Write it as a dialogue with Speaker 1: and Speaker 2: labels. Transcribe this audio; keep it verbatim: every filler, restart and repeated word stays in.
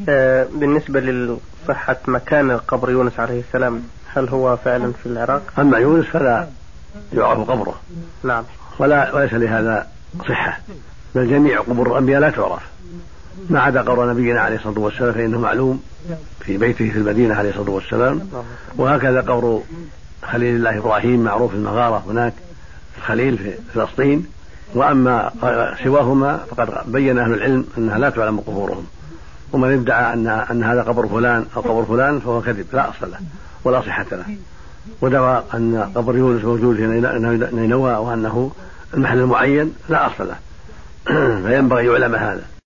Speaker 1: آه بالنسبة لصحة مكان قبر يونس عليه السلام، هل هو فعلا في العراق؟
Speaker 2: أما يونس فلا يعرف قبره.
Speaker 1: نعم.
Speaker 2: ولا وليس لهذا صحة، بل جميع قبور الأنبياء لا تعرف ما عدا قبر نبينا عليه الصلاة والسلام فإنه معلوم في بيته في المدينة عليه الصلاة والسلام. وهكذا قبر خليل الله إبراهيم معروف المغارة هناك الخليل في فلسطين. وأما سواهما فقد بين أهل العلم أنها لا تعلم قبورهم، ومن ادعى أن, أن هذا قبر فلان أو قبر فلان فهو كذب لا أصل له ولا صحة له. ودعوى أن قبر يونس موجود في نينوى وأنه المحل المعين لا أصل له، فينبغي يعلم هذا.